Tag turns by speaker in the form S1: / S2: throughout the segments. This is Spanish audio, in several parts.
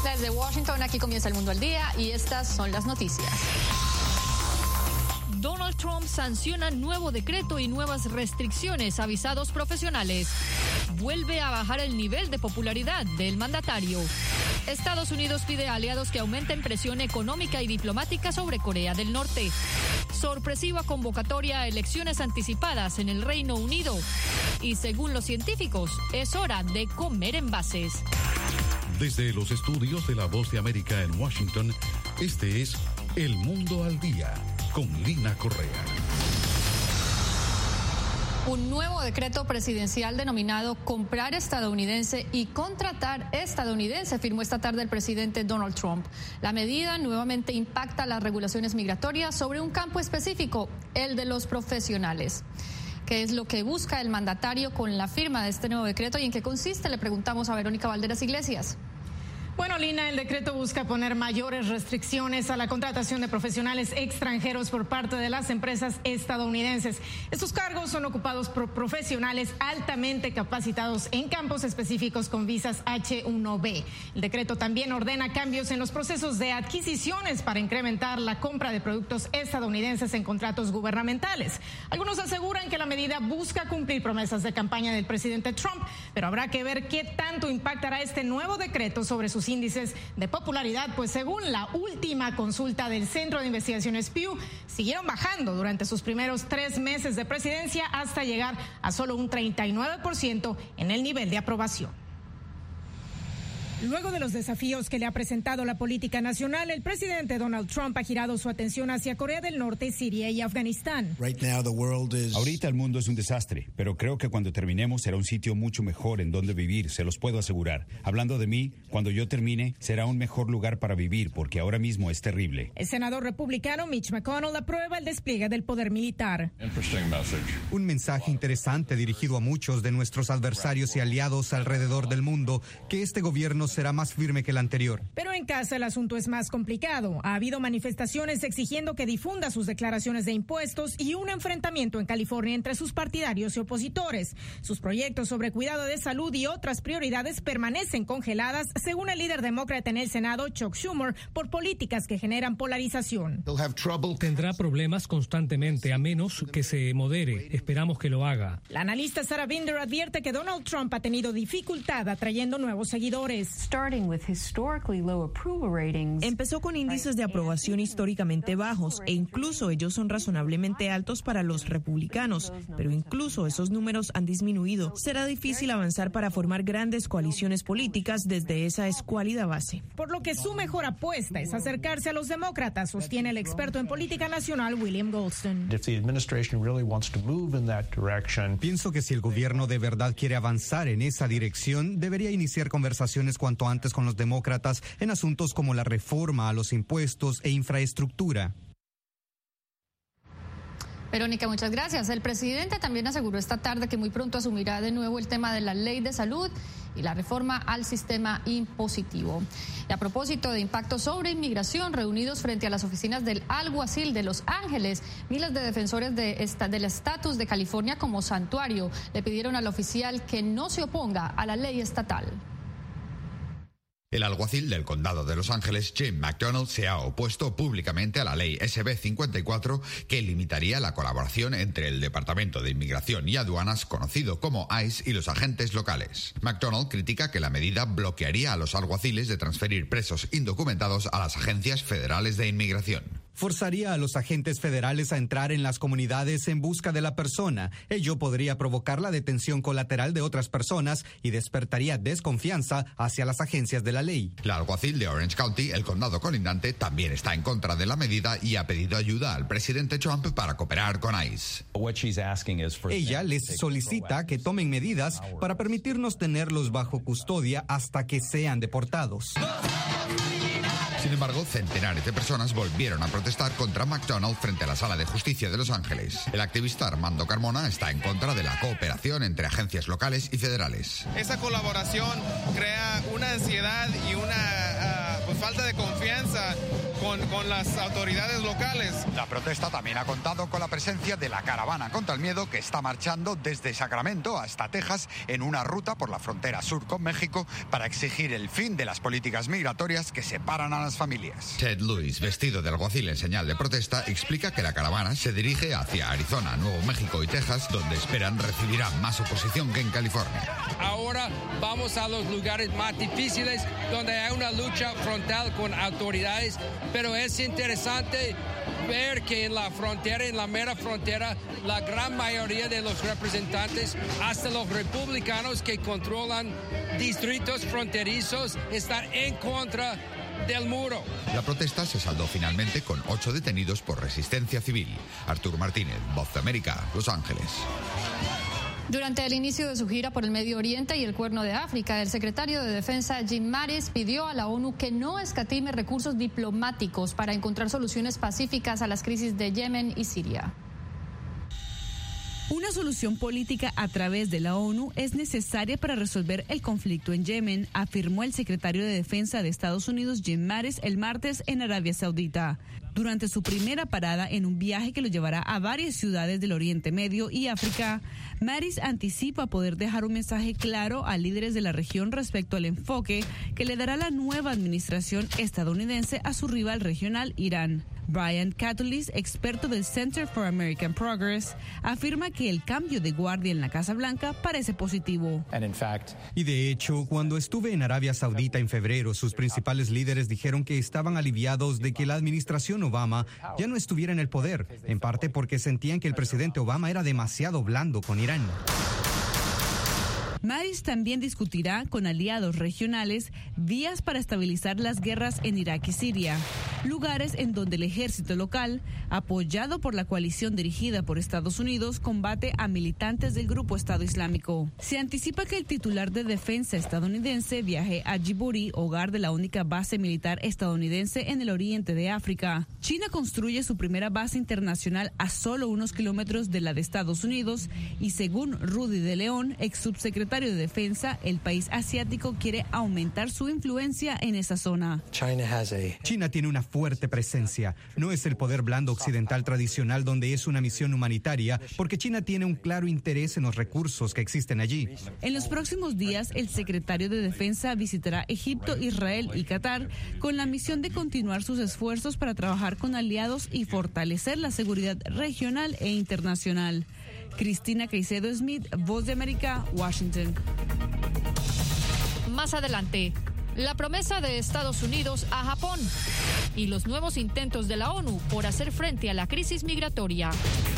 S1: Desde Washington, aquí comienza El Mundo al Día y estas son las noticias.
S2: Donald Trump sanciona nuevo decreto y nuevas restricciones a visados profesionales. Vuelve a bajar el nivel de popularidad del mandatario. Estados Unidos pide a aliados que aumenten presión económica y diplomática sobre Corea del Norte. Sorpresiva convocatoria a elecciones anticipadas en el Reino Unido. Y según los científicos, es hora de comer envases.
S3: Desde los estudios de La Voz de América en Washington, este es El Mundo al Día, con Lina Correa.
S1: Un nuevo decreto presidencial denominado Comprar Estadounidense y Contratar Estadounidense firmó esta tarde el presidente Donald Trump. La medida nuevamente impacta las regulaciones migratorias sobre un campo específico, el de los profesionales. ¿Qué es lo que busca el mandatario con la firma de este nuevo decreto y en qué consiste? Le preguntamos a Verónica Valderas Iglesias.
S4: Bueno, Lina, el decreto busca poner mayores restricciones a la contratación de profesionales extranjeros por parte de las empresas estadounidenses. Estos cargos son ocupados por profesionales altamente capacitados en campos específicos con visas H-1B. El decreto también ordena cambios en los procesos de adquisiciones para incrementar la compra de productos estadounidenses en contratos gubernamentales. Algunos aseguran que la medida busca cumplir promesas de campaña del presidente Trump, pero habrá que ver qué tanto impactará este nuevo decreto sobre sus índices de popularidad, pues según la última consulta del Centro de Investigaciones Pew, siguieron bajando durante sus primeros 3 meses de presidencia hasta llegar a solo un 39% en el nivel de aprobación. Luego de los desafíos que le ha presentado la política nacional, el presidente Donald Trump ha girado su atención hacia Corea del Norte, Siria y Afganistán.
S5: Ahorita el mundo es un desastre, pero creo que cuando terminemos será un sitio mucho mejor en donde vivir, se los puedo asegurar. Hablando de mí, cuando yo termine, será un mejor lugar para vivir, porque ahora mismo es terrible.
S4: El senador republicano Mitch McConnell aprueba el despliegue del poder militar.
S6: Un mensaje interesante dirigido a muchos de nuestros adversarios y aliados alrededor del mundo, que este gobierno será más firme que el anterior.
S4: Pero en casa el asunto es más complicado. Ha habido manifestaciones exigiendo que difunda sus declaraciones de impuestos y un enfrentamiento en California entre sus partidarios y opositores. Sus proyectos sobre cuidado de salud y otras prioridades permanecen congeladas, según el líder demócrata en el Senado, Chuck Schumer, por políticas que generan polarización.
S7: Tendrá problemas constantemente, a menos que se modere. Esperamos que lo haga.
S4: La analista Sarah Binder advierte que Donald Trump ha tenido dificultad atrayendo nuevos seguidores.
S8: Empezó con índices de aprobación históricamente bajos e incluso ellos son razonablemente altos para los republicanos, pero incluso esos números han disminuido. Será difícil avanzar para formar grandes coaliciones políticas desde esa escuálida base.
S4: Por lo que su mejor apuesta es acercarse a los demócratas, sostiene el experto en política nacional William Goldston.
S6: Pienso que si el gobierno de verdad quiere avanzar en esa dirección, debería iniciar conversaciones cuanto antes con los demócratas en asuntos como la reforma a los impuestos e infraestructura.
S1: Verónica, muchas gracias. El presidente también aseguró esta tarde que muy pronto asumirá de nuevo el tema de la ley de salud y la reforma al sistema impositivo. Y a propósito de impacto sobre inmigración, reunidos frente a las oficinas del alguacil de Los Ángeles, miles de defensores del estatus de California como santuario le pidieron al oficial que no se oponga a la ley estatal.
S9: El alguacil del condado de Los Ángeles, Jim McDonald, se ha opuesto públicamente a la ley SB 54 que limitaría la colaboración entre el Departamento de Inmigración y Aduanas, conocido como ICE, y los agentes locales. McDonald critica que la medida bloquearía a los alguaciles de transferir presos indocumentados a las agencias federales de inmigración.
S6: Forzaría a los agentes federales a entrar en las comunidades en busca de la persona. Ello podría provocar la detención colateral de otras personas y despertaría desconfianza hacia las agencias de la ley.
S9: La alguacil de Orange County, el condado colindante, también está en contra de la medida y ha pedido ayuda al presidente Trump para cooperar con ICE.
S6: Ella les solicita que tomen medidas para permitirnos tenerlos bajo custodia hasta que sean deportados.
S9: Sin embargo, centenares de personas volvieron a protestar contra McDonald frente a la Sala de Justicia de Los Ángeles. El activista Armando Carmona está en contra de la cooperación entre agencias locales y federales.
S10: Esa colaboración crea una ansiedad y una falta de confianza con las autoridades locales.
S9: La protesta también ha contado con la presencia de la caravana contra el miedo que está marchando desde Sacramento hasta Texas en una ruta por la frontera sur con México para exigir el fin de las políticas migratorias que separan a las familias. Ted Lewis, vestido de alguacil en señal de protesta, explica que la caravana se dirige hacia Arizona, Nuevo México y Texas, donde esperan recibirán más oposición que en California.
S11: Ahora vamos a los lugares más difíciles donde hay una lucha frontal con autoridades, pero es interesante ver que en la frontera, en la mera frontera, la gran mayoría de los representantes, hasta los republicanos que controlan distritos fronterizos, están en contra del muro.
S9: La protesta se saldó finalmente con 8 detenidos por resistencia civil. Artur Martínez, Voz de América, Los Ángeles.
S1: Durante el inicio de su gira por el Medio Oriente y el Cuerno de África, el secretario de Defensa Jim Mattis pidió a la ONU que no escatime recursos diplomáticos para encontrar soluciones pacíficas a las crisis de Yemen y Siria.
S12: Una solución política a través de la ONU es necesaria para resolver el conflicto en Yemen, afirmó el secretario de Defensa de Estados Unidos Jim Mattis el martes en Arabia Saudita. Durante su primera parada en un viaje que lo llevará a varias ciudades del Oriente Medio y África, Mattis anticipa poder dejar un mensaje claro a líderes de la región respecto al enfoque que le dará la nueva administración estadounidense a su rival regional, Irán. Brian Catulis, experto del Center for American Progress, afirma que el cambio de guardia en la Casa Blanca parece positivo.
S6: Y de hecho, cuando estuve en Arabia Saudita en febrero, sus principales líderes dijeron que estaban aliviados de que la administración Obama ya no estuviera en el poder, en parte porque sentían que el presidente Obama era demasiado blando con Irán.
S12: Mattis también discutirá con aliados regionales vías para estabilizar las guerras en Irak y Siria, lugares en donde el ejército local, apoyado por la coalición dirigida por Estados Unidos, combate a militantes del grupo Estado Islámico. Se anticipa que el titular de defensa estadounidense viaje a Djibouti, hogar de la única base militar estadounidense en el oriente de África. China construye su primera base internacional a solo unos kilómetros de la de Estados Unidos y, según Rudy de León, ex subsecretario de Defensa, el país asiático quiere aumentar su influencia en esa zona.
S6: China tiene una fuerte presencia. No es el poder blando occidental tradicional donde es una misión humanitaria, porque China tiene un claro interés en los recursos que existen allí.
S12: En los próximos días, el secretario de Defensa visitará Egipto, Israel y Qatar con la misión de continuar sus esfuerzos para trabajar con aliados y fortalecer la seguridad regional e internacional. Cristina Caicedo Smith, Voz de América, Washington.
S2: Más adelante, la promesa de Estados Unidos a Japón y los nuevos intentos de la ONU por hacer frente a la crisis migratoria.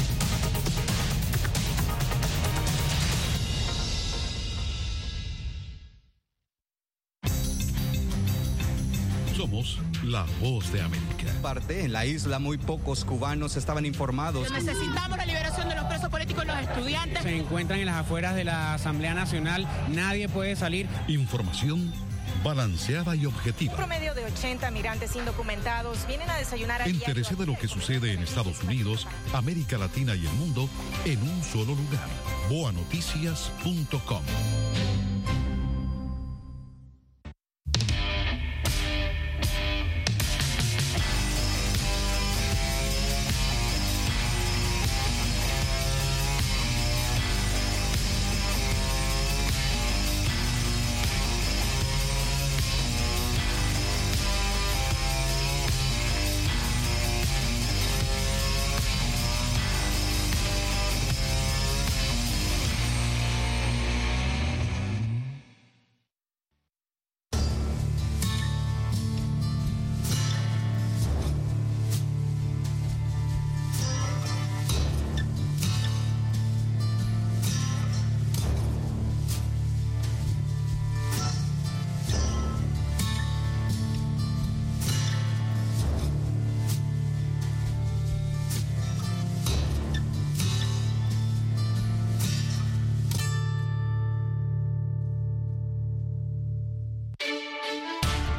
S3: Somos la Voz de América.
S6: En la isla muy pocos cubanos estaban informados.
S13: Necesitamos la liberación de los presos políticos y los estudiantes.
S14: Se encuentran en las afueras de la Asamblea Nacional. Nadie puede salir.
S3: Información balanceada y objetiva.
S15: Un promedio de 80 migrantes indocumentados vienen a desayunar.
S3: Entérese de lo que sucede en Estados Unidos, América Latina y el mundo en un solo lugar. boanoticias.com.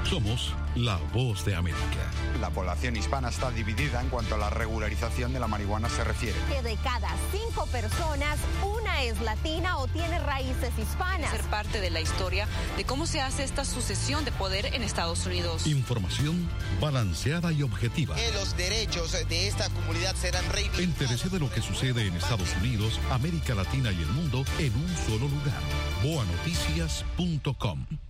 S3: Somos la voz de América.
S16: La población hispana está dividida en cuanto a la regularización de la marihuana se refiere.
S17: Que de cada 5 personas, una es latina o tiene raíces hispanas.
S18: Ser parte de la historia de cómo se hace esta sucesión de poder en Estados Unidos.
S3: Información balanceada y objetiva.
S19: Que los derechos de esta comunidad serán reivindicados.
S3: Entérese de lo que sucede en Estados Unidos, América Latina y el mundo en un solo lugar. boanoticias.com.